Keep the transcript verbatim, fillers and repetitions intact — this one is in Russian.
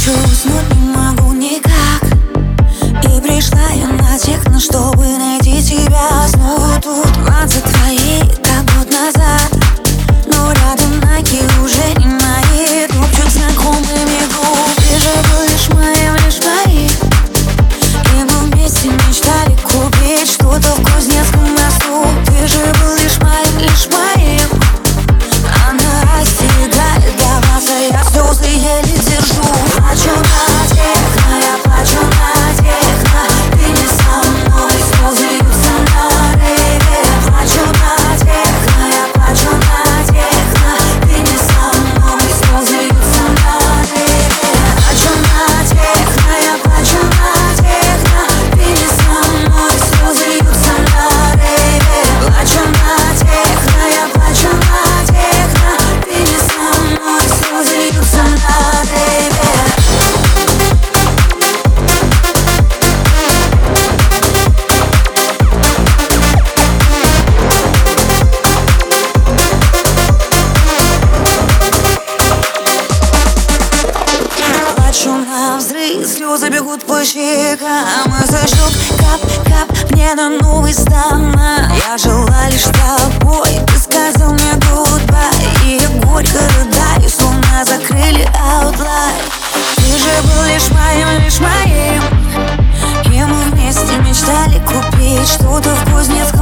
Ночью уснуть не могу никак, и пришла я на техно, чтобы найти тебя снова тут. Двадцать твои, как год назад, но рядом ноги уже не мои. Топчут знакомыми губ. Ты же был лишь моим, лишь моим, и мы вместе мечтали купить что-то в Кузнецком мосту. Ты же был лишь моим, лишь моим, а на остигает до вас, а я слезы еле держу. Плачу на техно, я плачу на техно, ты не со мной, слезы льются на рейве. Плачу на техно, я плачу на техно, ты не со мной, слезы льются на рейве. Плачу на техно, я плачу на техно, ты не со мной, слезы льются на рейве. Плачу на техно, я плачу на техно, ты не со мной, слезы льются на рейве. Плачу на взрыв, слезы бегут по щекам, и зажжет кап-кап мне на новый стана. Я жила лишь тобой, ты сказал мне goodbye, и я горько рыдаю, словно закрыли аутлайн. Ты же был лишь моим, лишь моим, и мы вместе мечтали купить что-то в Кузнецком